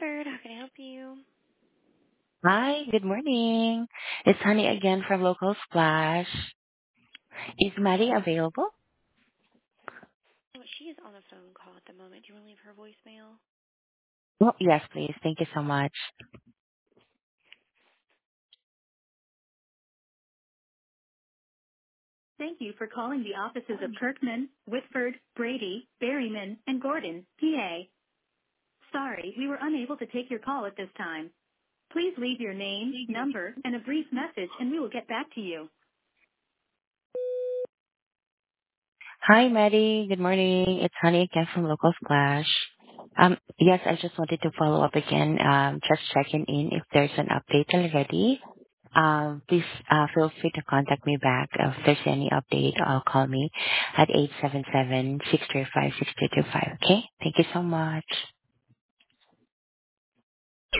Whitford, how can I help you? Hi, good morning. It's Honey again from Local Splash. Is Maddie available? Oh, she is on a phone call at the moment. Do you want to leave her voicemail? Oh, yes, please. Thank you so much. Thank you for calling the offices of Kirkman, Whitford, Brady, Berryman, and Gordon, PA. Sorry, we were unable to take your call at this time. Please leave your name, number, and a brief message, and we will get back to you. Hi, Maddie. Good morning. It's Honey again from Local Splash. Yes, I just wanted to follow up again, just checking in if there's an update already. Please feel free to contact me back if there's any update. Call me at 877-635-6225. Okay? Thank you so much.